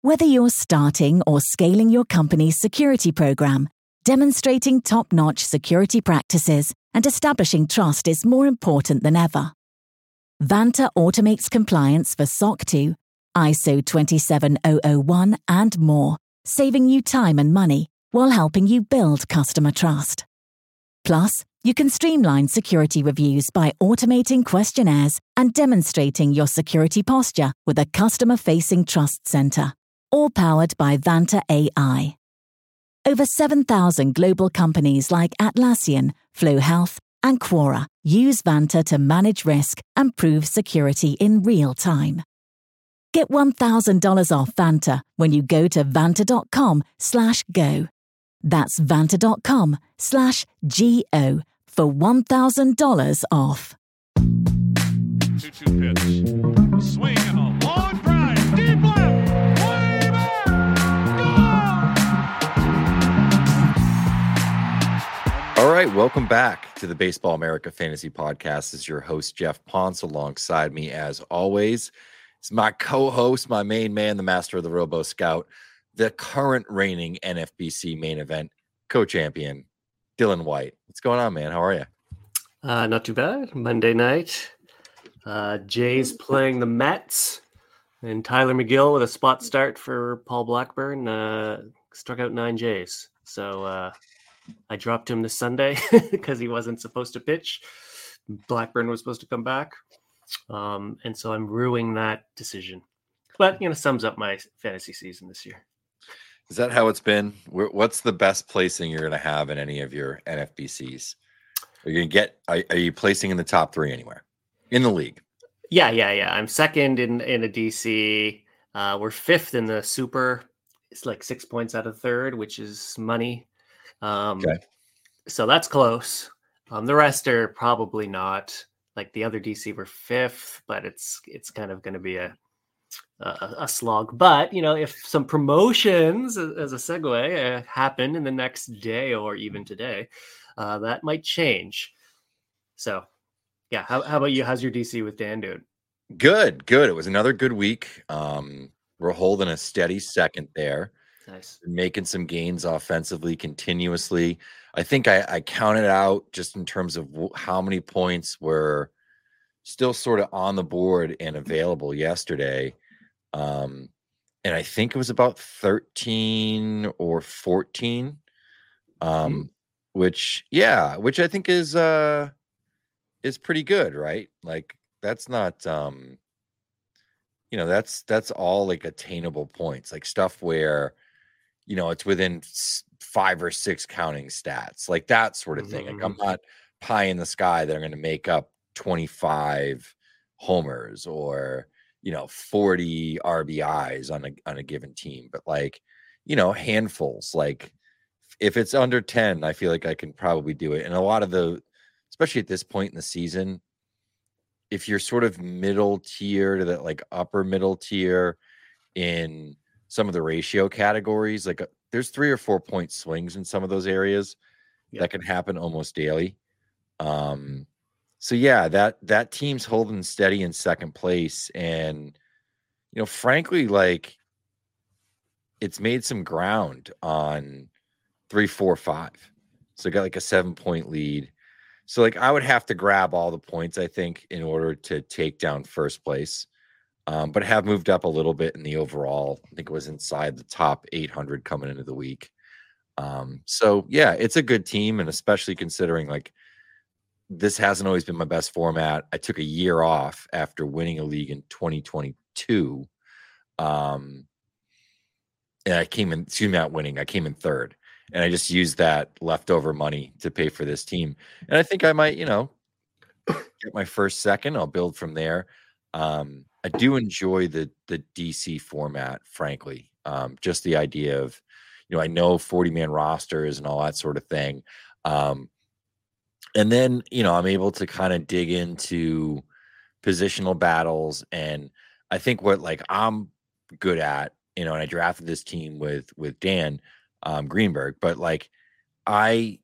Whether you're starting or scaling your company's security program, demonstrating top-notch security practices and establishing trust is more important than ever. Vanta automates compliance for SOC 2, ISO 27001 and more, saving you time and money while helping you build customer trust. Plus, you can streamline security reviews by automating questionnaires and demonstrating your security posture with a customer-facing trust center, all powered by Vanta AI. Over 7,000 global companies like Atlassian, Flow Health, and Quora use Vanta to manage risk and prove security in real time. Get $1,000 off Vanta when you go to vanta.com/go. That's vanta.com/GO for $1,000 off. 2-2 pitch. Swing and a long drive. Deep left. Way back. All right, welcome back to the Baseball America Fantasy Podcast. This is your host, Jeff Ponce. Alongside me, as always, is my co-host, my main man, the master of the Robo Scout, the current reigning NFBC main event co-champion, Dylan White. What's going on, man? How are you? Not too bad. Monday night. Jays playing the Mets, and Tyler McGill with a spot start for Paul Blackburn struck out 9 Jays. So I dropped him this Sunday because he wasn't supposed to pitch. Blackburn was supposed to come back. And so I'm ruining that decision. But, sums up my fantasy season this year. Is that how it's been? What's the best placing you're going to have in any of your NFBCs? Are you placing in the top 3 anywhere in the league? Yeah. I'm second in a DC. We're 5th in the Super. It's like 6 points out of 3rd, which is money. Okay. So that's close. The rest are probably not. Like the other DC were 5th, but it's kind of going to be a slog. But if some promotions, as a segue, happen in the next day or even today, that might change. So, yeah. How about you? How's your DC with Dan doing? Good. It was another good week. We're holding a steady second there. Nice. Making some gains offensively continuously. I think I counted out just in terms of how many points were still sort of on the board and available yesterday. And I think it was about 13 or 14, which I think is pretty good, right? Like that's not, that's all like attainable points, like stuff where, it's within 5 or 6 counting stats, like that sort of thing. Like I'm not pie in the sky that I'm going to make up 25 homers or 40 RBIs on a given team, but like handfuls. Like if it's under 10, I feel like I can probably do it. And a lot of especially at this point in the season, if you're sort of middle tier to that like upper middle tier in some of the ratio categories, like there's 3 or 4 point swings in some of those areas that can happen almost daily. So yeah, that team's holding steady in second place. And, frankly, like it's made some ground on 3, 4, 5. So got like a 7-point lead. So like I would have to grab all the points, I think, in order to take down first place. But have moved up a little bit in the overall. I think it was inside the top 800 coming into the week. So yeah, it's a good team. And especially considering like, this hasn't always been my best format. I took a year off after winning a league in 2022. And I came in 3rd. And I just used that leftover money to pay for this team. And I think I might, get my first second. I'll build from there. I do enjoy the DC format, frankly. Just the idea of, I know 40-man rosters and all that sort of thing. And then, I'm able to kind of dig into positional battles. And I think what like I'm good at, and I drafted this team with Dan Greenberg, but like I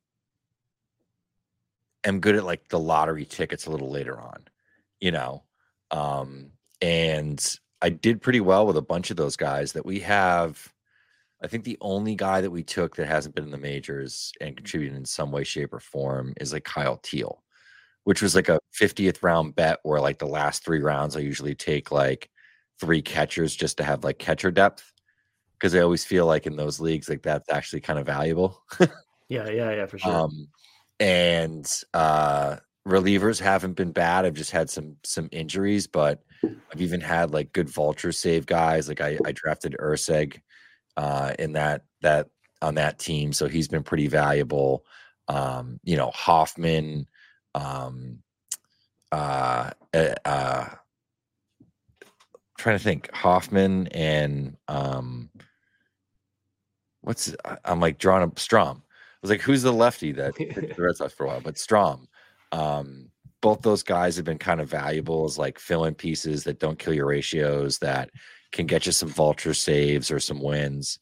am good at like the lottery tickets a little later on, and I did pretty well with a bunch of those guys that we have. I think the only guy that we took that hasn't been in the majors and contributed in some way, shape, or form is like Kyle Teal, which was like a 50th round bet where like the last 3 rounds I usually take like 3 catchers just to have like catcher depth, because I always feel like in those leagues like that's actually kind of valuable. Yeah, for sure. And relievers haven't been bad. I've just had some injuries, but I've even had like good vulture save guys. Like I drafted Urseg in that on that team, so he's been pretty valuable. Hoffman, trying to think, Hoffman and I'm like drawing up Strom. I was like, who's the lefty that the Red Sox for a while? But Strom. Both those guys have been kind of valuable as like fill-in pieces that don't kill your ratios, that can get you some vulture saves or some wins.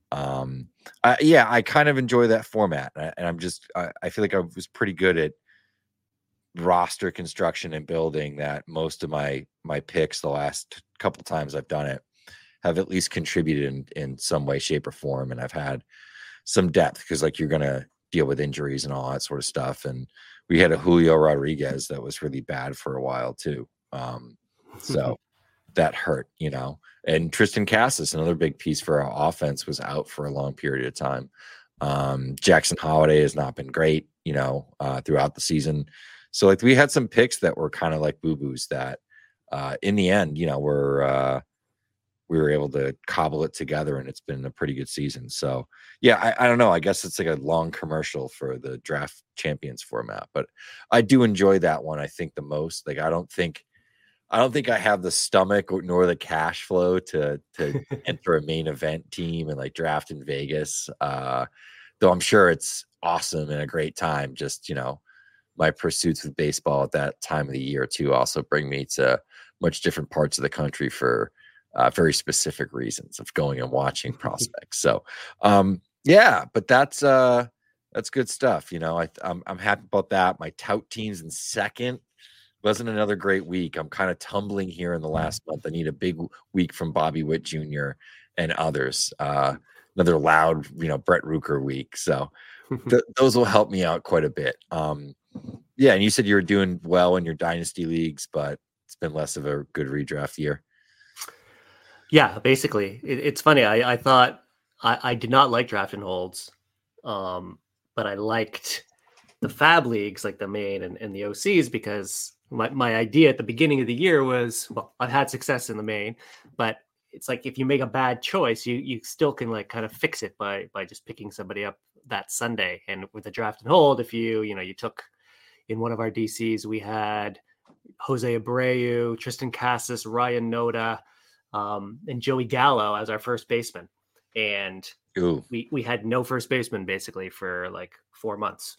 I kind of enjoy that format, and I feel like I was pretty good at roster construction and building. That most of my picks the last couple times I've done it have at least contributed in some way, shape, or form, and I've had some depth because like you're gonna deal with injuries and all that sort of stuff. And we had a Julio Rodriguez that was really bad for a while too. So that hurt, and Tristan Cassis, another big piece for our offense, was out for a long period of time. Jackson Holiday has not been great, throughout the season. So like we had some picks that were kind of like boo-boos that in the end, we were able to cobble it together, and it's been a pretty good season. So yeah, I don't know. I guess it's like a long commercial for the draft champions format, but I do enjoy that one. I think the most. Like I don't think I have the stomach nor the cash flow to enter a main event team and like draft in Vegas. Though I'm sure it's awesome and a great time. Just my pursuits with baseball at that time of the year too also bring me to much different parts of the country for very specific reasons of going and watching prospects. So, but that's good stuff. I'm happy about that. My tout teams in second. Wasn't another great week. I'm kind of tumbling here in the last month. I need a big week from Bobby Witt Jr. and others. Another loud, Brett Rooker week. So those will help me out quite a bit. And you said you were doing well in your dynasty leagues, but it's been less of a good redraft year. Yeah, basically. It's funny. I thought I did not like draft and holds, but I liked the fab leagues, like the main and the OCs, because my idea at the beginning of the year was, well, I've had success in the main, but it's like if you make a bad choice, you still can like kind of fix it by just picking somebody up that Sunday. And with the draft and hold, if you took in one of our DCs, we had Jose Abreu, Tristan Cassis, Ryan Noda, and Joey Gallo as our first baseman. And we had no first baseman basically for like 4 months.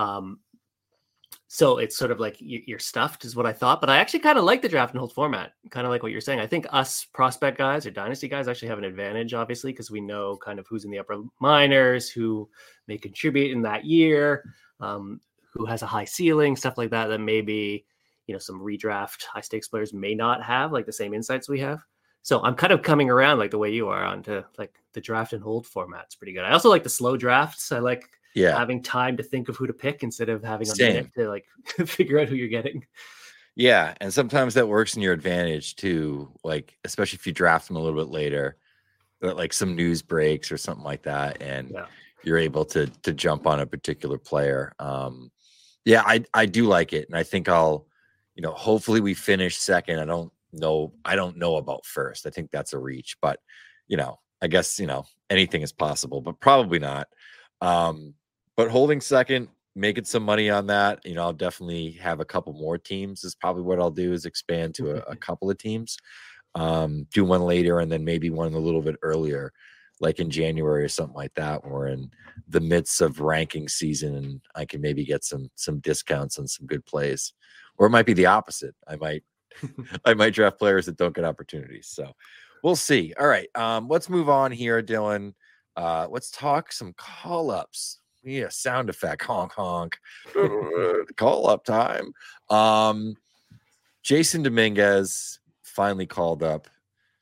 So it's sort of like you're stuffed is what I thought, but I actually kind of like the draft and hold format, kind of like what you're saying. I think us prospect guys or dynasty guys actually have an advantage, obviously, because we know kind of who's in the upper minors, who may contribute in that year, who has a high ceiling, stuff like that maybe, some redraft high stakes players may not have like the same insights we have. So I'm kind of coming around like the way you are onto like the draft and hold format's pretty good. I also like the slow drafts. I like having time to think of who to pick instead of having a minute to like figure out who you're getting. Yeah. And sometimes that works in your advantage too. Like, especially if you draft them a little bit later, like some news breaks or something like that. And you're able to jump on a particular player. I do like it. And I think I'll, hopefully we finish second. I don't know about first. I think that's a reach, but I guess, anything is possible, but probably not. But holding second, making some money on that, I'll definitely have a couple more teams is probably what I'll do, is expand to a couple of teams, do one later and then maybe one a little bit earlier, like in January or something like that, when we're in the midst of ranking season and I can maybe get some discounts on some good plays. Or it might be the opposite. I might draft players that don't get opportunities. So we'll see. All right. Let's move on here, Dylan. Let's talk some call-ups. Yeah, sound effect. Honk, honk. Call-up time. Jason Dominguez finally called up.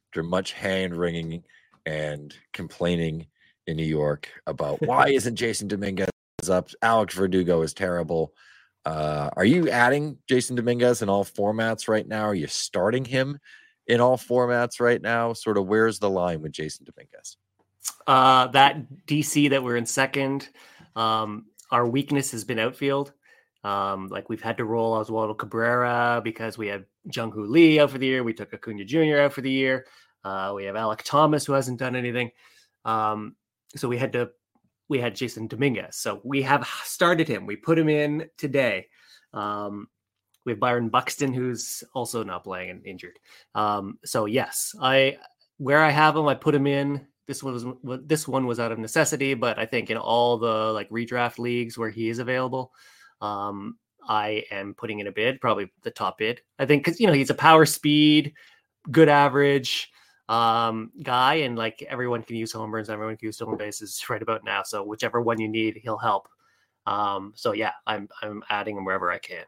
after much hand wringing and complaining in New York about why isn't Jason Dominguez up? Alex Verdugo is terrible. Are you adding Jason Dominguez in all formats right now? Are you starting him in all formats right now? Sort of where's the line with Jason Dominguez? That DC that we're in second, our weakness has been outfield. Like we've had to roll Oswaldo Cabrera because we had Jung-Hoo Lee out for the year. We took Acuna Jr. out for the year. We have Alek Thomas who hasn't done anything. So we had Jason Dominguez. So we have started him. We put him in today. We have Byron Buxton, who's also not playing and injured. So yes, where I have him, I put him in. This one was out of necessity, but I think in all the like redraft leagues where he is available, I am putting in a bid, probably the top bid. I think because he's a power speed, good average guy, and like everyone can use home runs, everyone can use stolen bases right about now. So whichever one you need, he'll help. So yeah, I'm adding him wherever I can.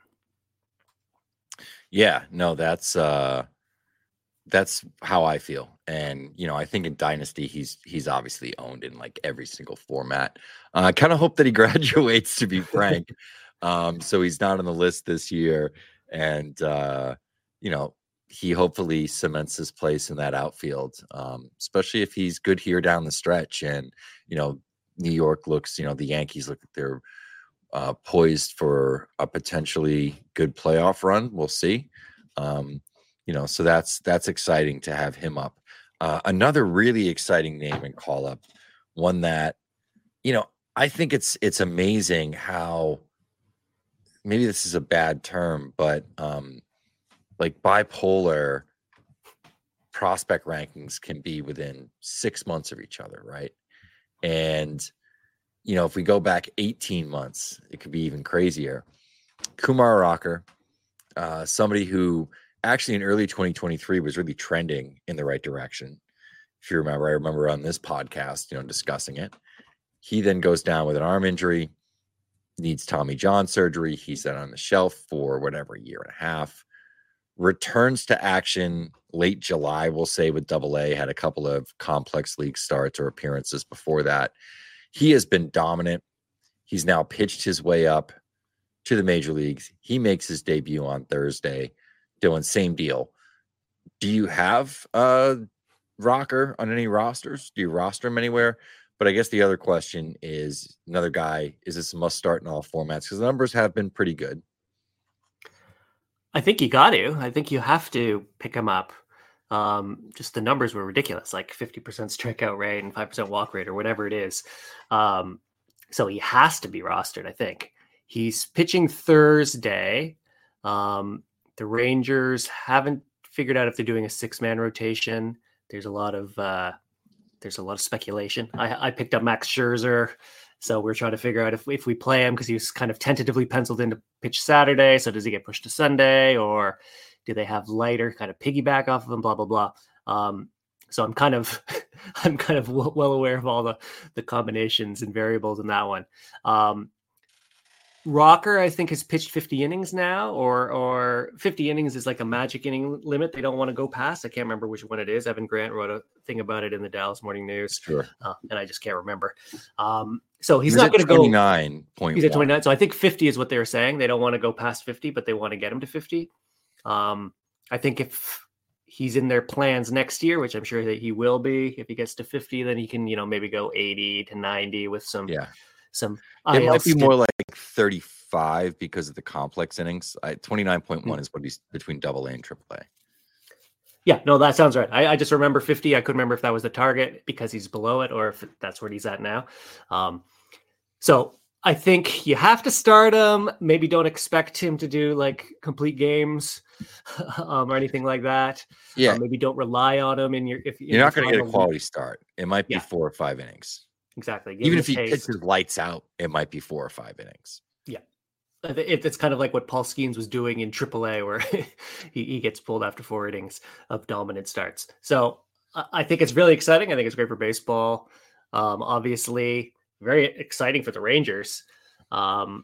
Yeah, no, that's how I feel. And, I think in Dynasty, he's obviously owned in like every single format. I kind of hope that he graduates, to be frank. So he's not on the list this year. And, he hopefully cements his place in that outfield, especially if he's good here down the stretch. And, New York looks, the Yankees look like they're poised for a potentially good playoff run. We'll see. So that's exciting to have him up. Another really exciting name and call up, one that, I think it's amazing how, maybe this is a bad term, but like bipolar prospect rankings can be within 6 months of each other, right? And, if we go back 18 months, it could be even crazier. Kumar Rocker, somebody who actually in early 2023 was really trending in the right direction. If you remember, I remember on this podcast, discussing it. He then goes down with an arm injury, needs Tommy John surgery. He's then on the shelf for whatever, a year and a half. Returns to action late July, we'll say, with AA. Had a couple of complex league starts or appearances before that. He has been dominant. He's now pitched his way up to the major leagues. He makes his debut on Thursday. Dylan, same deal. Do you have Rocker on any rosters? Do you roster him anywhere? But I guess the other question is, another guy, is this a must start in all formats? Because the numbers have been pretty good. I think you got to. I think you have to pick him up. Just the numbers were ridiculous, like 50% strikeout rate and 5% walk rate or whatever it is. So he has to be rostered, I think. He's pitching Thursday. The Rangers haven't figured out if they're doing a 6-man rotation. There's a lot of speculation. I picked up Max Scherzer, so we're trying to figure out if we play him because he was kind of tentatively penciled in to pitch Saturday. So does he get pushed to Sunday, or do they have Leiter kind of piggyback off of him? Blah blah blah. So I'm kind of well aware of all the combinations and variables in that one. Rocker, I think, has pitched 50 innings now, or 50 innings is like a magic inning limit they don't want to go past. I can't remember which one it is. Evan Grant wrote a thing about it in the Dallas Morning News. Sure. And I just can't remember. So he's not going to go 29.1. He's at 29. So I think 50 is what they were saying. They don't want to go past 50, but they want to get him to 50. I think if he's in their plans next year, which I'm sure that he will be, if he gets to 50, then he can, maybe go 80 to 90 with some. It might be more like 35 because of the complex innings. 29.1 is what he's between AA and AAA. Yeah, no, that sounds right. I just remember 50. I couldn't remember if that was the target because he's below it or if that's where he's at now. So I think you have to start him. Maybe don't expect him to do like complete games or anything like that. Yeah. Maybe don't rely on him if you're not going to get a quality start. It might be 4 or 5 innings. Exactly. Even if he pitches lights out, it might be 4 or 5 innings. Yeah. It's kind of like what Paul Skeens was doing in AAA, where he gets pulled after 4 innings of dominant starts. So I think it's really exciting. I think it's great for baseball. Obviously, very exciting for the Rangers.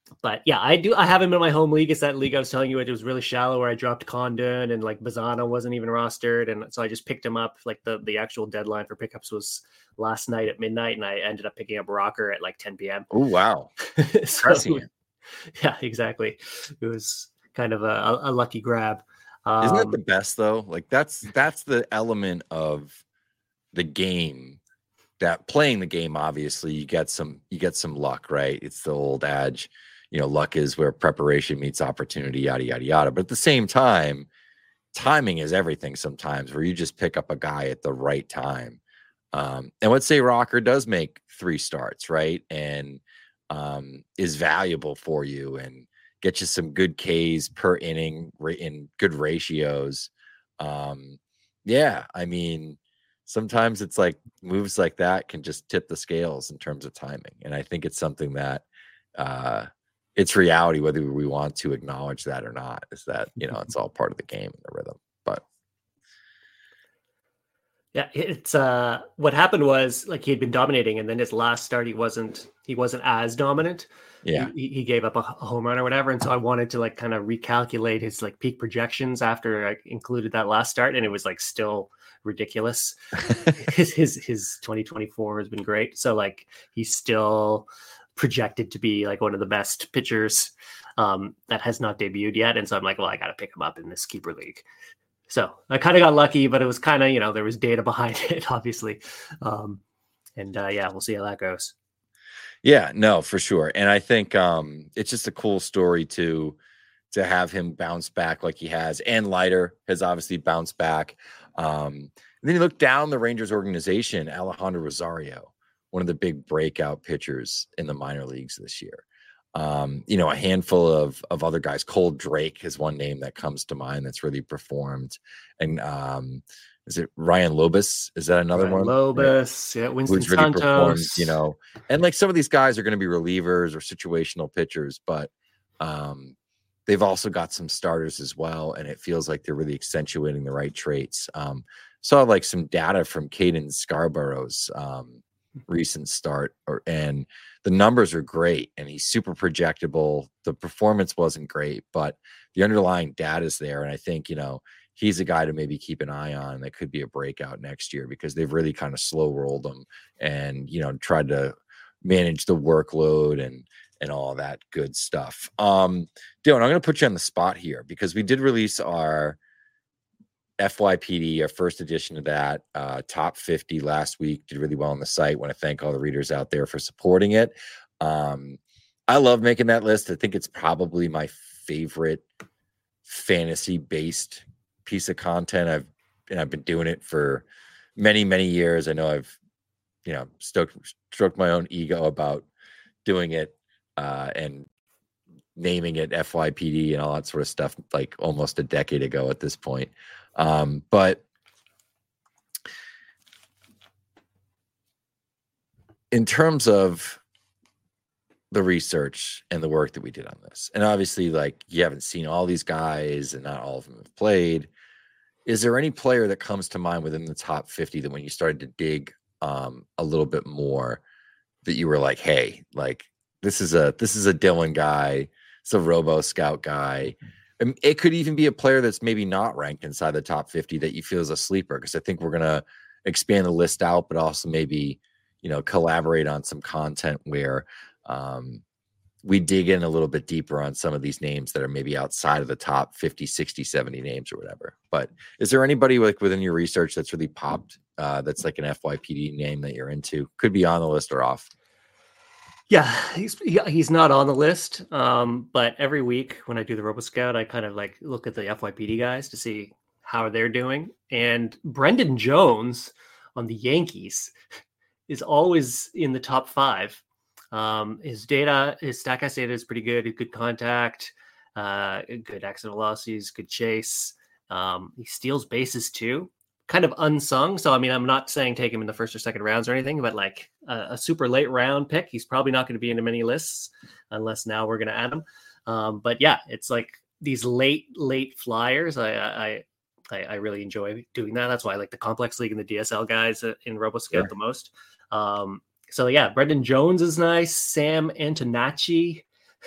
But yeah, I have him in my home league. It's that league I was telling you, it was really shallow where I dropped Condon and like Bazana wasn't even rostered. And so I just picked him up. Like the actual deadline for pickups was last night at midnight, and I ended up picking up Rocker at like 10 p.m. Oh, wow. So, yeah, exactly. It was kind of a lucky grab. Isn't that the best though? Like that's the element of the game, that playing the game, obviously you get some luck, right? It's the old adage, luck is where preparation meets opportunity, yada, yada, yada. But at the same time, timing is everything sometimes, where you just pick up a guy at the right time. And let's say Rocker does make 3 starts, right? And is valuable for you and get you some good Ks per inning in good ratios. Yeah, I mean, sometimes it's like moves like that can just tip the scales in terms of timing. And I think it's something that it's reality, whether we want to acknowledge that or not, is that, it's all part of the game and the rhythm. But yeah, it's what happened was like he had been dominating, and then his last start he wasn't as dominant. Yeah, he gave up a home run or whatever, and so I wanted to like kind of recalculate his like peak projections after I included that last start, and it was like still ridiculous. his 2024 has been great, so like he's still projected to be like one of the best pitchers that has not debuted yet, and so I'm like, well, I got to pick him up in this keeper league. So I kind of got lucky, but it was kind of, there was data behind it, obviously. Yeah, we'll see how that goes. Yeah, no, for sure. And I think it's just a cool story to have him bounce back like he has. And Leiter has obviously bounced back. And then you look down the Rangers organization, Alejandro Rosario, one of the big breakout pitchers in the minor leagues this year. A handful of other guys. Cole Drake is one name that comes to mind that's really performed. And is it Ryan Lobus? Is that another one? Lobus, yeah, Winston who's really Santos. Performed, and like some of these guys are going to be relievers or situational pitchers, but they've also got some starters as well, and it feels like they're really accentuating the right traits. Saw like some data from Caden Scarborough's recent start, and the numbers are great, and he's super projectable. The performance wasn't great, but the underlying data is there, and I think he's a guy to maybe keep an eye on that could be a breakout next year, because they've really kind of slow rolled him and tried to manage the workload and all that good stuff. Dylan, I'm going to put you on the spot here, because we did release our FYPD, our first edition of that, top 50 last week. Did really well on the site. Want to thank all the readers out there for supporting it. I love making that list. I think it's probably my favorite fantasy based piece of content. I've been doing it for many, many years. I know I've stroked my own ego about doing it and naming it FYPD and all that sort of stuff like almost a decade ago at this point. But in terms of the research and the work that we did on this, and obviously like you haven't seen all these guys and not all of them have played, is there any player that comes to mind within the top 50 that when you started to dig a little bit more, that you were like, hey, like this is a Dylan guy, it's a Robo Scout guy? And it could even be a player that's maybe not ranked inside the top 50 that you feel is a sleeper, because I think we're going to expand the list out, but also maybe, collaborate on some content where we dig in a little bit deeper on some of these names that are maybe outside of the top 50, 60, 70 names or whatever. But is there anybody like within your research that's really popped that's like an FYPD name that you're into? Could be on the list or off. Yeah, he's not on the list. But every week when I do the RoboScout, I kind of like look at the FYPD guys to see how they're doing. And Brendan Jones on the Yankees is always in the top 5. His StatCast data is pretty good. Good contact, good exit velocities, good chase. He steals bases too. Kind of unsung. So, I mean, I'm not saying take him in the first or second rounds or anything, but like a super late round pick, he's probably not going to be into many lists unless now we're going to add him. But yeah, it's like these late flyers. I really enjoy doing that. That's why I like the complex league and the DSL guys in RoboScout the most. So yeah, Brendan Jones is nice. Sam Antonacci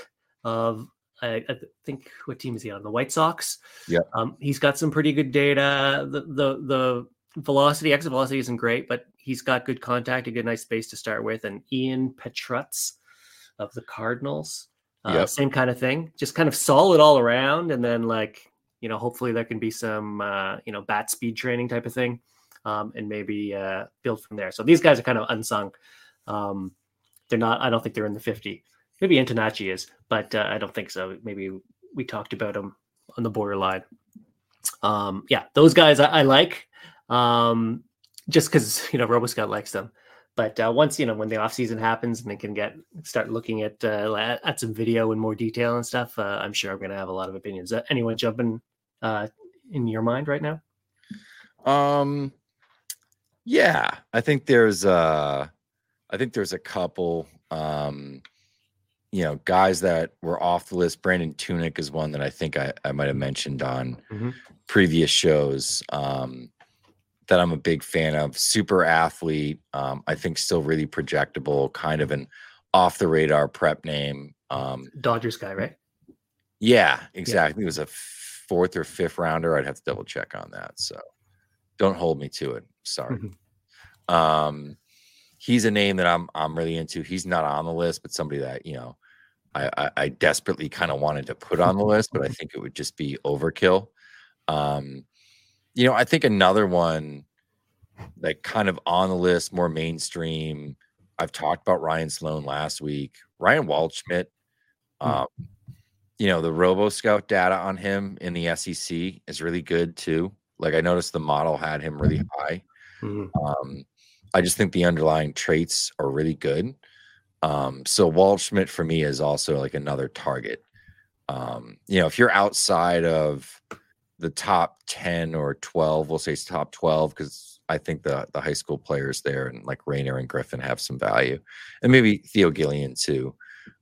of, I think, what team is he on? The White Sox. Yeah. He's got some pretty good data. The velocity, exit velocity isn't great, but he's got good contact, a good nice base to start with. And Ian Petrutz of the Cardinals, same kind of thing, just kind of solid all around. And then hopefully there can be some, bat speed training type of thing, and maybe build from there. So these guys are kind of unsung. They're not, I don't think they're in the 50. Maybe Antonacci is, but I don't think so. Maybe we talked about him on the borderline. Those guys I like, just because, RoboScout likes them. But once, when the off season happens and they can start looking at some video in more detail and stuff, I'm sure I'm going to have a lot of opinions. Anyone jumping in your mind right now? Yeah, I think there's a couple, guys that were off the list. Brandon Tunick is one that I think I might have mentioned on previous shows, that I'm a big fan of. Super athlete. I think still really projectable, kind of an off the radar prep name. Dodgers guy, right? Yeah, exactly. Yeah. It was a 4th or 5th rounder. I'd have to double check on that. So don't hold me to it. Sorry. He's a name that I'm really into. He's not on the list, but somebody that, I desperately kind of wanted to put on the list, but I think it would just be overkill. I think another one like kind of on the list, more mainstream. I've talked about Ryan Sloan last week. Ryan Waldschmidt, the RoboScout data on him in the SEC is really good too. Like I noticed the model had him really high. I just think the underlying traits are really good. So Waldschmidt for me is also like another target. If you're outside of the top 10 or 12, we'll say it's top 12, because I think the high school players there and like Rayner and Griffin have some value, and maybe Theo Gillian too.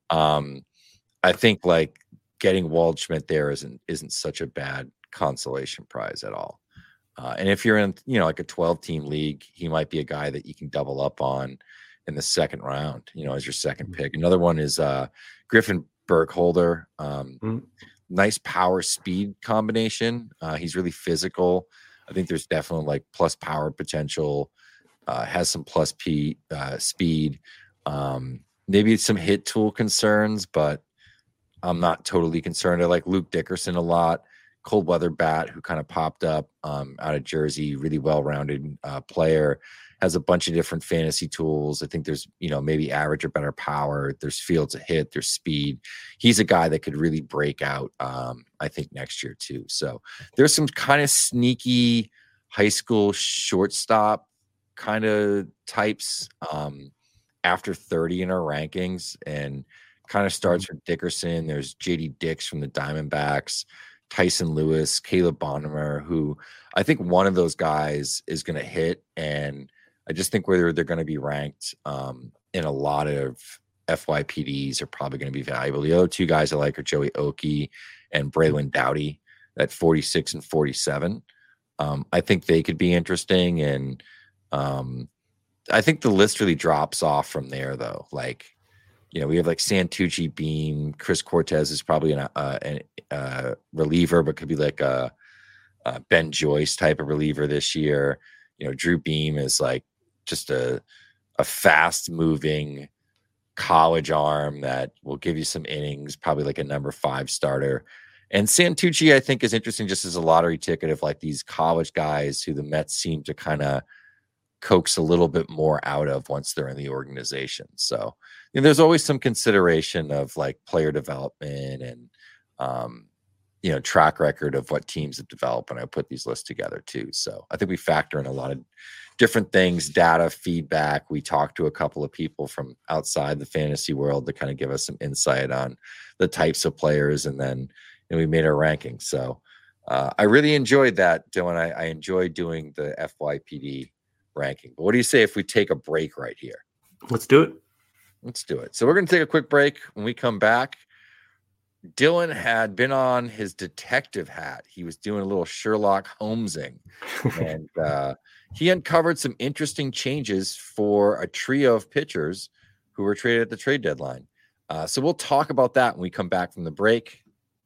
I think like getting Waldschmidt there isn't such a bad consolation prize at all. And if you're in, like a 12-team league, he might be a guy that you can double up on in the second round, as your second pick. Another one is Griffin Burkholder. Nice power speed combination. He's really physical. I think there's definitely like plus power potential, has some plus speed, maybe some hit tool concerns, but I'm not totally concerned. I like Luke Dickerson a lot. Cold weather bat who kind of popped up out of Jersey, really well-rounded player, has a bunch of different fantasy tools. I think there's, maybe average or better power. There's field to hit, there's speed. He's a guy that could really break out, I think, next year too. So there's some kind of sneaky high school shortstop kind of types after 30 in our rankings, and kind of starts with Dickerson. There's JD Dix from the Diamondbacks, Tyson Lewis, Caleb Bonnemer, who I think one of those guys is going to hit. And I just think whether they're going to be ranked in a lot of FYPDs are probably going to be valuable. The other two guys I like are Joey Oki and Braylon Doughty at 46 and 47. I think they could be interesting. And I think the list really drops off from there, though. Like, we have like Santucci, Beam, Chris Cortez is probably a reliever, but could be like a Ben Joyce type of reliever this year. Drew Beam is like just a fast moving college arm that will give you some innings, probably like a number 5 starter. And Santucci, I think, is interesting just as a lottery ticket of like these college guys who the Mets seem to kind of coax a little bit more out of once they're in the organization. So there's always some consideration of like player development and track record of what teams have developed when I put these lists together too. So I think we factor in a lot of different things, data, feedback. We talked to a couple of people from outside the fantasy world to kind of give us some insight on the types of players, and then we made our rankings. So I really enjoyed that, Dylan. I enjoyed doing the FYPD ranking. But what do you say if we take a break right here? Let's do it. Let's do it. So we're going to take a quick break. When we come back, Dylan had been on his detective hat. He was doing a little Sherlock Holmesing, and he uncovered some interesting changes for a trio of pitchers who were traded at the trade deadline. So we'll talk about that when we come back from the break.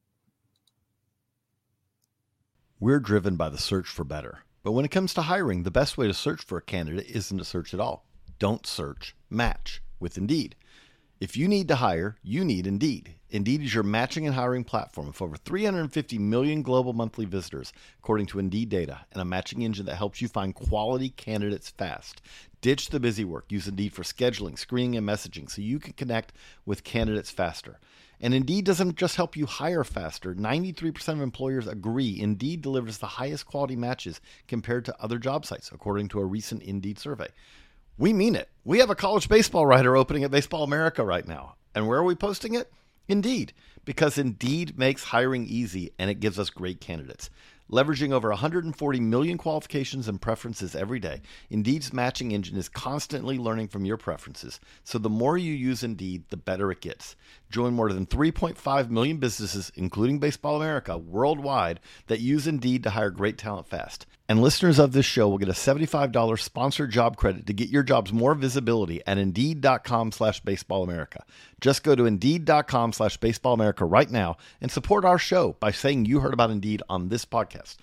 We're driven by the search for better. But when it comes to hiring, the best way to search for a candidate isn't to search at all. Don't search, match with Indeed. If you need to hire, you need Indeed. Indeed is your matching and hiring platform with over 350 million global monthly visitors, according to Indeed data, and a matching engine that helps you find quality candidates fast. Ditch the busy work. Use Indeed for scheduling, screening, and messaging so you can connect with candidates faster. And Indeed doesn't just help you hire faster. 93% of employers agree Indeed delivers the highest quality matches compared to other job sites, according to a recent Indeed survey. We mean it. We have a college baseball writer opening at Baseball America right now. And where are we posting it? Indeed, because Indeed makes hiring easy and it gives us great candidates. Leveraging over 140 million qualifications and preferences every day, Indeed's matching engine is constantly learning from your preferences. So the more you use Indeed, the better it gets. Join more than 3.5 million businesses, including Baseball America, worldwide that use Indeed to hire great talent fast. And listeners of this show will get a $75 sponsored job credit to get your jobs more visibility at Indeed.com/BaseballAmerica. Just go to Indeed.com/BaseballAmerica right now and support our show by saying you heard about Indeed on this podcast.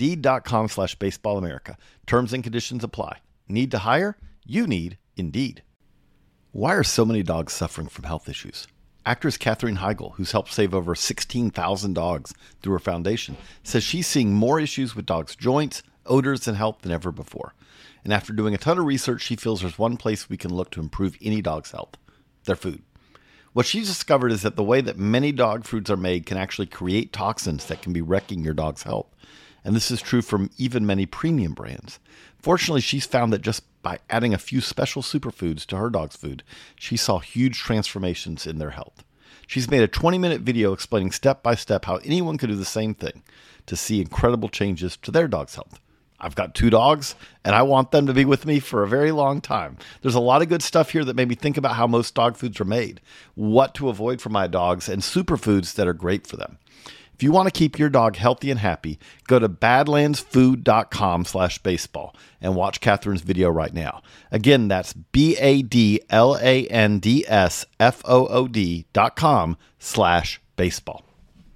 Indeed.com/BaseballAmerica. Terms and conditions apply. Need to hire? You need Indeed. Why are so many dogs suffering from health issues? Actress Katherine Heigl, who's helped save over 16,000 dogs through her foundation, says she's seeing more issues with dogs' joints, odors, and health than ever before. And after doing a ton of research, she feels there's one place we can look to improve any dog's health: their food. What she's discovered is that the way that many dog foods are made can actually create toxins that can be wrecking your dog's health. And this is true from even many premium brands. Fortunately, she's found that just by adding a few special superfoods to her dog's food, she saw huge transformations in their health. She's made a 20-minute video explaining step by step how anyone could do the same thing to see incredible changes to their dog's health. I've got 2 dogs, and I want them to be with me for a very long time. There's a lot of good stuff here that made me think about how most dog foods are made, what to avoid for my dogs, and superfoods that are great for them. If you want to keep your dog healthy and happy, go to badlandsfood.com/baseball and watch Catherine's video right now. Again, that's badlandsfood.com/baseball.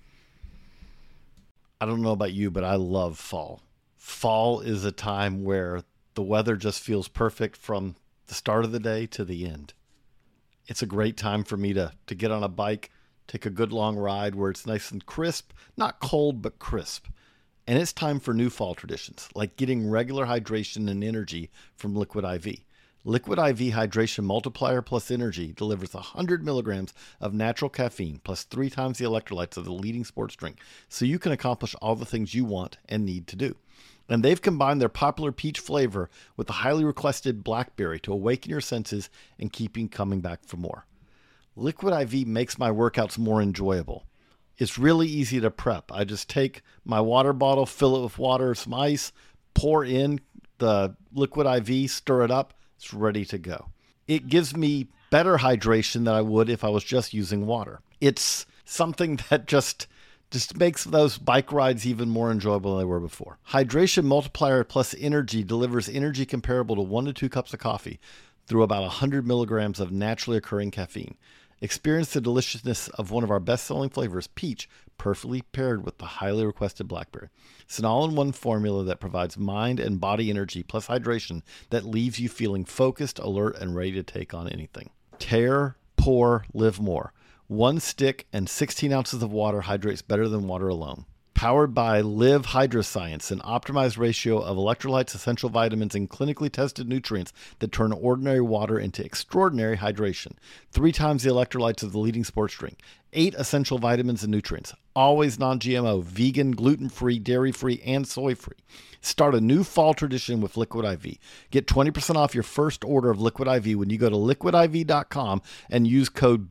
I don't know about you, but I love fall. Fall is a time where the weather just feels perfect from the start of the day to the end. It's a great time for me to get on a bike, take a good long ride where it's nice and crisp, not cold, but crisp. And it's time for new fall traditions, like getting regular hydration and energy from Liquid IV. Liquid IV Hydration Multiplier Plus Energy delivers 100 milligrams of natural caffeine plus 3 times the electrolytes of the leading sports drink, so you can accomplish all the things you want and need to do. And they've combined their popular peach flavor with the highly requested blackberry to awaken your senses and keep you coming back for more. Liquid IV makes my workouts more enjoyable. It's really easy to prep. I just take my water bottle, fill it with water, some ice, pour in the Liquid IV, stir it up. It's ready to go. It gives me better hydration than I would if I was just using water. It's something that just makes those bike rides even more enjoyable than they were before. Hydration Multiplier Plus Energy delivers energy comparable to 1 to 2 cups of coffee through about 100 milligrams of naturally occurring caffeine. Experience the deliciousness of one of our best-selling flavors, peach, perfectly paired with the highly requested blackberry. It's an all-in-one formula that provides mind and body energy plus hydration that leaves you feeling focused, alert, and ready to take on anything. Tear, pour, live more. 1 stick and 16 ounces of water hydrates better than water alone. Powered by Live Hydroscience, an optimized ratio of electrolytes, essential vitamins, and clinically tested nutrients that turn ordinary water into extraordinary hydration. 3 times the electrolytes of the leading sports drink. 8 essential vitamins and nutrients. Always non-GMO, vegan, gluten-free, dairy-free, and soy-free. Start a new fall tradition with Liquid IV. Get 20% off your first order of Liquid IV when you go to liquidiv.com and use code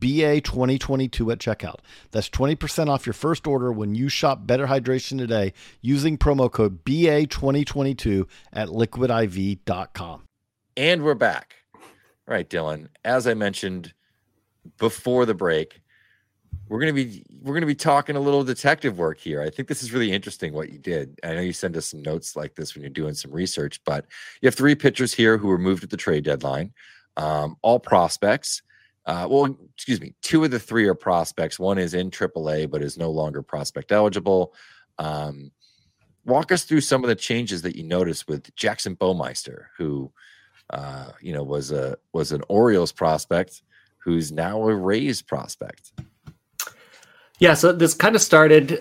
BA2022 at checkout. That's 20% off your first order when you shop Better Hydration today using promo code BA2022 at liquidiv.com. And we're back. All right, Dylan. As I mentioned before the break, we're gonna be talking a little detective work here. I think this is really interesting what you did. I know you send us some notes like this when you're doing some research, but you have 3 pitchers here who were moved at the trade deadline, all prospects. Well, excuse me, 2 of the 3 are prospects. One is in AAA, but is no longer prospect eligible. Walk us through some of the changes that you noticed with Jackson Bowmeister, who, was an Orioles prospect, who's now a Rays prospect. Yeah, so this kind of started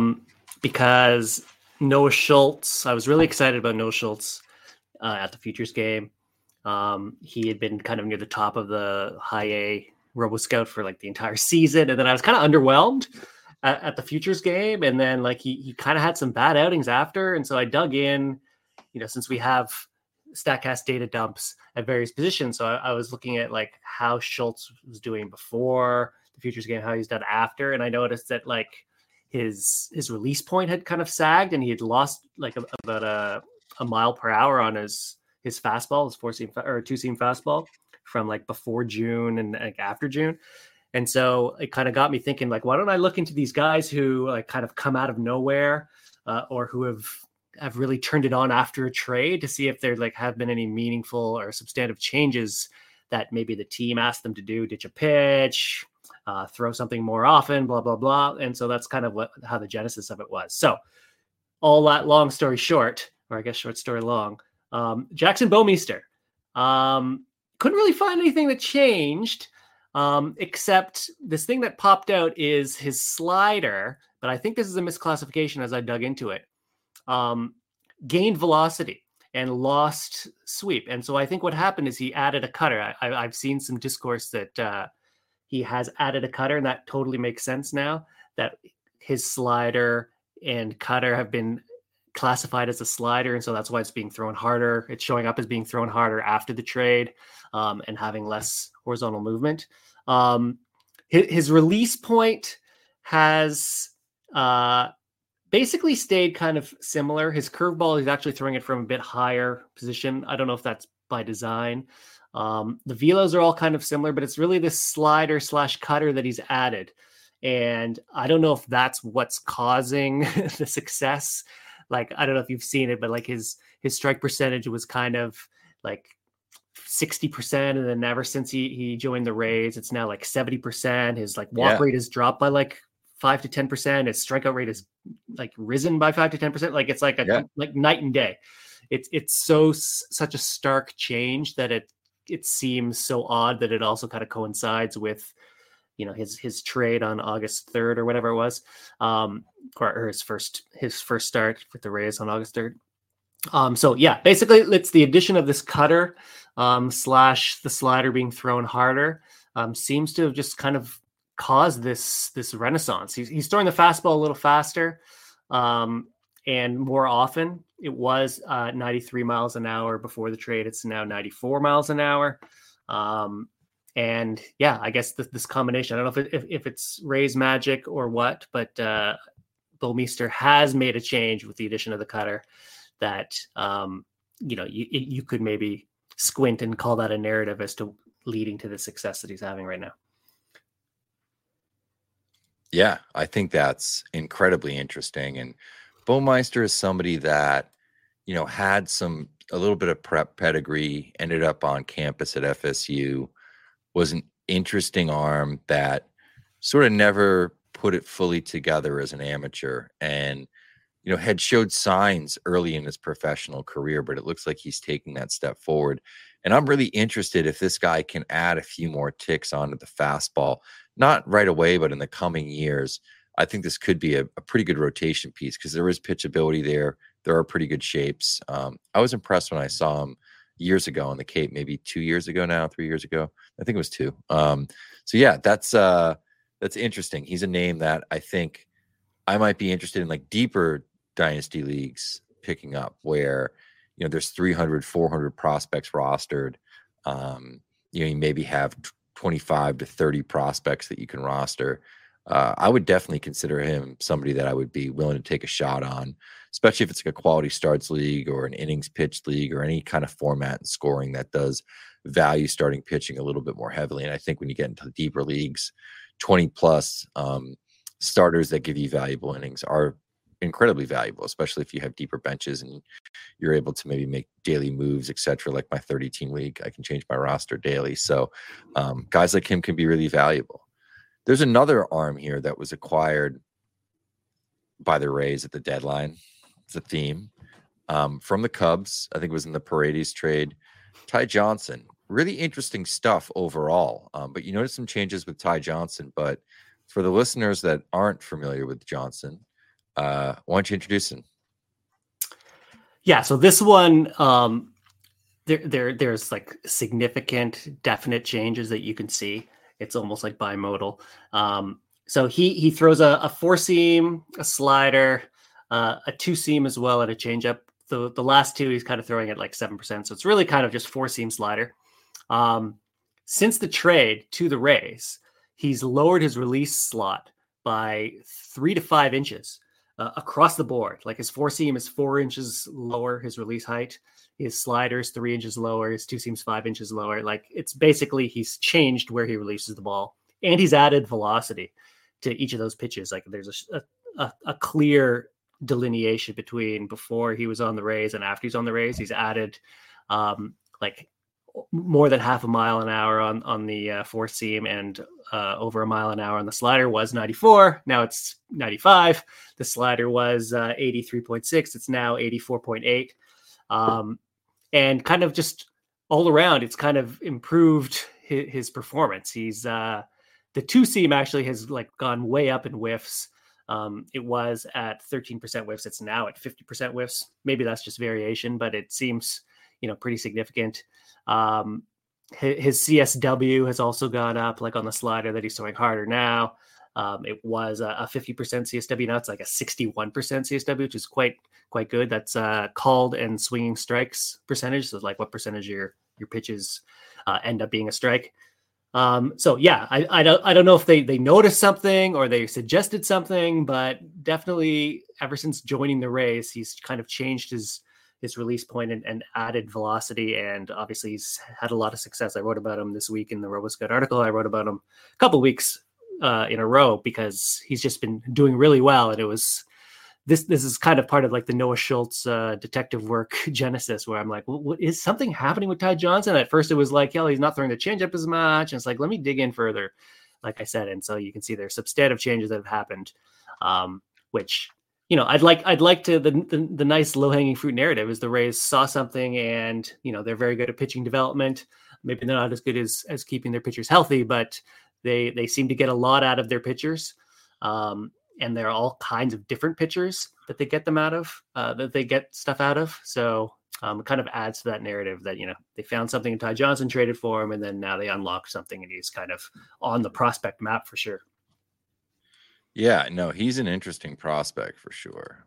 because Noah Schultz. I was really excited about Noah Schultz at the Futures game. He had been kind of near the top of the high A RoboScout for like the entire season, and then I was kind of underwhelmed at the Futures game, and then like he kind of had some bad outings after, and so I dug in, since we have StatCast data dumps at various positions, so I was looking at like how Schultz was doing before the Futures game, how he's done after, and I noticed that like his release point had kind of sagged, and he had lost like about a mile per hour on his fastball, his 4-seam or 2-seam fastball from like before June and like after June. And so it kind of got me thinking, like, why don't I look into these guys who like kind of come out of nowhere or who have really turned it on after a trade to see if there like have been any meaningful or substantive changes that maybe the team asked them to do, ditch a pitch, throw something more often, blah, blah, blah. And so that's kind of how the genesis of it was. So all that long story short, or I guess short story long, Jackson Bowmeister couldn't really find anything that changed. Except this thing that popped out is his slider, but I think this is a misclassification as I dug into it. Gained velocity and lost sweep. And so I think what happened is he added a cutter. I've seen some discourse that he has added a cutter, and that totally makes sense now that his slider and cutter have been classified as a slider, and so that's why it's being thrown harder. It's showing up as being thrown harder after the trade and having less horizontal movement. His release point has basically stayed kind of similar. His curveball, he's actually throwing it from a bit higher position. I don't know if that's by design. The velos are all kind of similar, but it's really this slider / cutter that he's added. And I don't know if that's what's causing the success. Like, I don't know if you've seen it, but like his strike percentage was kind of like 60%. And then ever since he joined the Rays, it's now like 70%. His like walk rate has dropped by like 5 to 10%. His strikeout rate is like risen by 5 to 10%. Like it's like like night and day. It's such a stark change that it seems so odd that it also kind of coincides with, his trade on August 3rd or whatever it was, or his first start with the Rays on August 3rd. So yeah, basically it's the addition of this cutter / the slider being thrown harder seems to have just kind of caused this renaissance. He's throwing the fastball a little faster and more often. It was 93 miles an hour before the trade. It's now 94 miles an hour. And yeah, I guess this combination, I don't know if it's Rays magic or what, but Bowmeister has made a change with the addition of the cutter that, you could maybe squint and call that a narrative as to leading to the success that he's having right now. Yeah, I think that's incredibly interesting. And Bowmeister is somebody that, had a little bit of prep pedigree, ended up on campus at FSU, was an interesting arm that sort of never put it fully together as an amateur, and had showed signs early in his professional career, but it looks like he's taking that step forward. And I'm really interested if this guy can add a few more ticks onto the fastball, not right away, but in the coming years. I think this could be a pretty good rotation piece because there is pitchability there. There are pretty good shapes. I was impressed when I saw him years ago on the Cape, maybe 2 years ago now, 3 years ago. I think it was 2. So yeah, that's interesting. He's a name that I think I might be interested in, like deeper dynasty leagues picking up where, there's 300, 400 prospects rostered. You maybe have 25 to 30 prospects that you can roster. I would definitely consider him somebody that I would be willing to take a shot on, especially if it's like a quality starts league or an innings pitched league or any kind of format and scoring that does value starting pitching a little bit more heavily. And I think when you get into deeper leagues, 20 plus starters that give you valuable innings are incredibly valuable, especially if you have deeper benches and you're able to maybe make daily moves, etc. Like my 30-team league, I can change my roster daily. So guys like him can be really valuable. There's another arm here that was acquired by the Rays at the deadline. It's a theme from the Cubs. I think it was in the Paredes trade. Ty Johnson, really interesting stuff overall. But you notice some changes with Ty Johnson. But for the listeners that aren't familiar with Johnson, why don't you introduce him? Yeah, so this one, there's like significant, definite changes that you can see. It's almost like bimodal. So he throws a four seam, a slider, a two seam as well, and a changeup. The last two he's kind of throwing at like 7%. So it's really kind of just four seam slider. Since the trade to the Rays, he's lowered his release slot by 3 to 5 inches across the board. Like his four seam is 4 inches lower, his release height. His slider's 3 inches lower. His two seams 5 inches lower. Like it's basically he's changed where he releases the ball, and he's added velocity to each of those pitches. Like there's a clear delineation between before he was on the Rays and after he's on the Rays. He's added like more than half a mile an hour on the four seam, and over a mile an hour on the slider. Was 94. Now it's 95. The slider was 83.6. It's now 84.8. And kind of just all around, it's kind of improved his performance. He's the two seam actually has like gone way up in whiffs. It was at 13% whiffs. It's now at 50% whiffs. Maybe that's just variation, but it seems, pretty significant. His CSW has also gone up, like on the slider that he's throwing harder now. It was a 50% CSW. Now it's like a 61% CSW, which is quite good. That's called and swinging strikes percentage. So like what percentage of your pitches end up being a strike. So yeah, I don't know if they noticed something or they suggested something, but definitely ever since joining the Rays, he's kind of changed his release point and added velocity. And obviously he's had a lot of success. I wrote about him this week in the RoboScout article. I wrote about him a couple weeks in a row because he's just been doing really well. And it was, this is kind of part of like the Noah Schultz detective work genesis, where I'm like, what is something happening with Ty Johnson? At first it was like, he's not throwing the changeup as much. And it's like, let me dig in further, like I said. And so you can see there's substantive changes that have happened, which, I'd like to, the nice low hanging fruit narrative is the Rays saw something and, they're very good at pitching development. Maybe they're not as good as keeping their pitchers healthy, but they seem to get a lot out of their pitchers. And there are all kinds of different pitchers that they get them out of, that they get stuff out of. So it kind of adds to that narrative that, they found something and Ty Johnson traded for him, and then now they unlocked something and he's kind of on the prospect map for sure. Yeah, no, he's an interesting prospect for sure.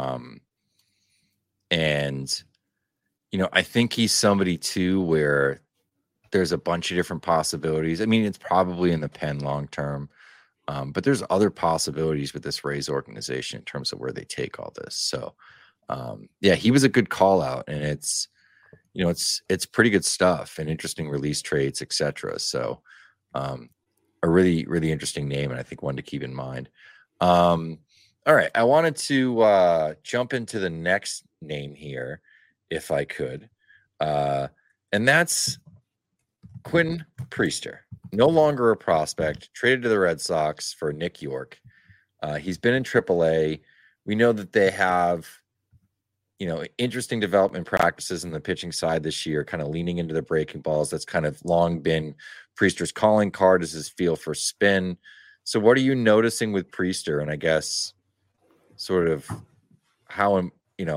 And, I think he's somebody too where there's a bunch of different possibilities. I mean, it's probably in the pen long term. But there's other possibilities with this Rays organization in terms of where they take all this. So, yeah, he was a good call out, and it's pretty good stuff and interesting release traits, etc. So, a really, really interesting name, and I think one to keep in mind. All right, I wanted to jump into the next name here, if I could, and that's Quinn Priester. No longer a prospect, traded to the Red Sox for Nick York. He's been in AAA. We know that they have, interesting development practices in the pitching side this year, kind of leaning into the breaking balls. That's kind of long been Priester's calling card, is his feel for spin. So what are you noticing with Priester? And I guess sort of how in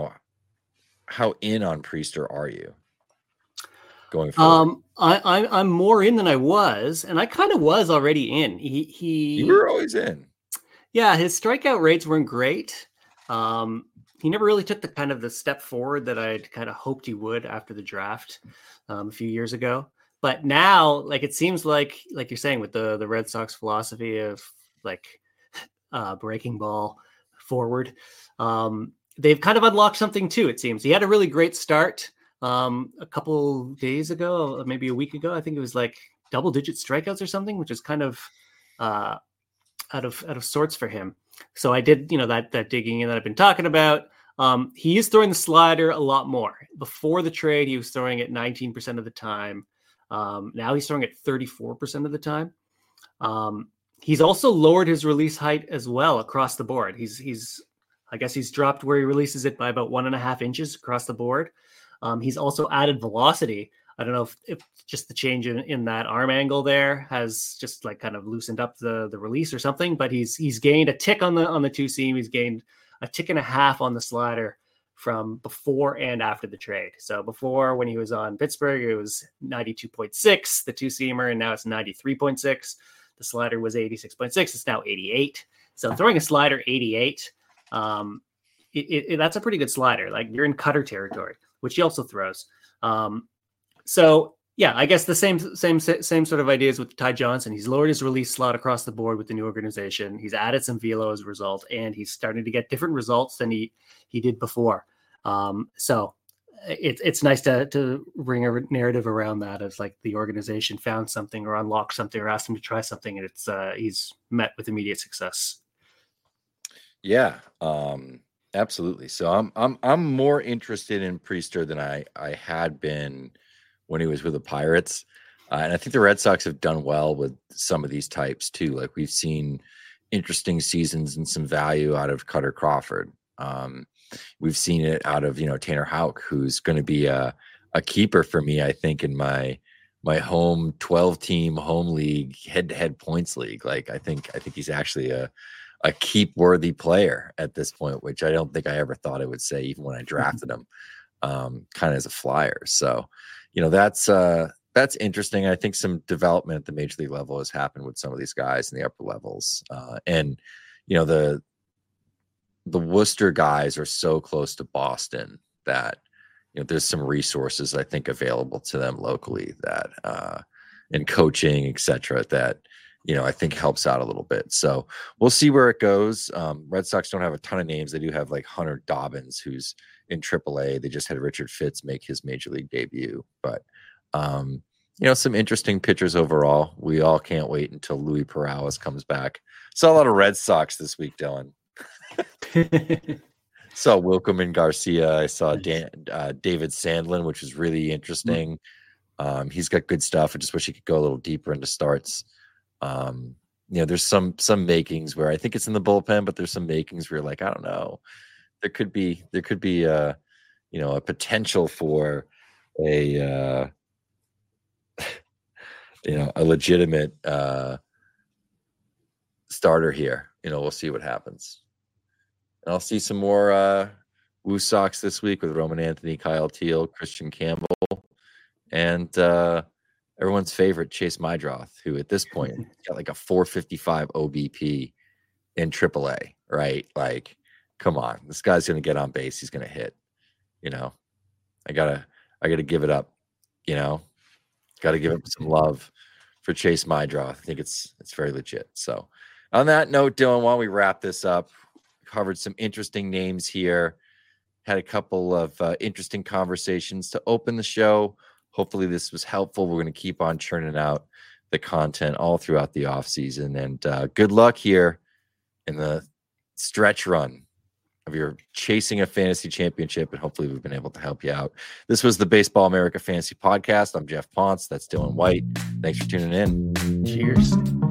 on Priester are you going forward? I'm more in than I was, and I kind of was already in. You were always in. Yeah, his strikeout rates weren't great. He never really took the step forward that I'd kind of hoped he would after the draft a few years ago. But now, like it seems like you're saying with the Red Sox philosophy of breaking ball forward, they've kind of unlocked something too. It seems he had a really great start. A couple days ago, maybe a week ago, I think it was like double-digit strikeouts or something, which is kind of out of sorts for him. So I did, that digging in that I've been talking about. He is throwing the slider a lot more. Before the trade, he was throwing it 19% of the time. Now he's throwing it 34% of the time. He's also lowered his release height as well across the board. I guess he's dropped where he releases it by about 1.5 inches across the board. He's also added velocity. I don't know if just the change in that arm angle there has just like kind of loosened up the release or something, but he's gained a tick on the two seam. He's gained a tick and a half on the slider from before and after the trade. So before, when he was on Pittsburgh, it was 92.6, the two seamer, and now it's 93.6. The slider was 86.6. It's now 88. So throwing a slider 88, that's a pretty good slider. Like, you're in cutter territory, which he also throws. So yeah, I guess the same sort of ideas with Ty Johnson. He's lowered his release slot across the board with the new organization. He's added some velo as a result, and he's starting to get different results than he did before. So it's nice to bring a narrative around that, as like the organization found something or unlocked something or asked him to try something, and he's met with immediate success. Yeah, absolutely. So I'm more interested in Priester than I had been when he was with the Pirates. And I think the Red Sox have done well with some of these types too. Like, we've seen interesting seasons and some value out of Cutter Crawford. We've seen it out of, Tanner Houck, who's going to be a keeper for me, I think, in my home 12-team home league, head-to-head points league. Like, I think he's actually a keep-worthy player at this point, which I don't think I ever thought I would say, even when I drafted him, kind of as a flyer. So, that's interesting. I think some development at the major league level has happened with some of these guys in the upper levels. And the Worcester guys are so close to Boston that, there's some resources, I think, available to them locally that, and coaching, et cetera, that, I think helps out a little bit. So we'll see where it goes. Red Sox don't have a ton of names. They do have like Hunter Dobbins, who's in AAA. They just had Richard Fitz make his major league debut, but some interesting pitchers overall. We all can't wait until Louis Perales comes back. Saw a lot of Red Sox this week, Dylan. Saw Wilkerman Garcia. I saw David Sandlin, which was really interesting. He's got good stuff. I just wish he could go a little deeper into starts. There's some makings where I think it's in the bullpen, but there's some makings where you're like, I don't know. There could be a potential for a legitimate starter here. We'll see what happens. And I'll see some more Woo Sox this week with Roman Anthony, Kyle Teal, Christian Campbell, and everyone's favorite Chase Mydroth, who at this point got like a 455 OBP in AAA, right? Like, come on, this guy's going to get on base. He's going to hit, I gotta give it up, got to give him some love for Chase Mydroth. I think it's very legit. So on that note, Dylan, why don't we wrap this up? Covered some interesting names here, had a couple of interesting conversations to open the show. Hopefully this was helpful. We're going to keep on churning out the content all throughout the offseason. And good luck here in the stretch run of your chasing a fantasy championship. And hopefully we've been able to help you out. This was the Baseball America Fantasy Podcast. I'm Jeff Ponce. That's Dylan White. Thanks for tuning in. Cheers.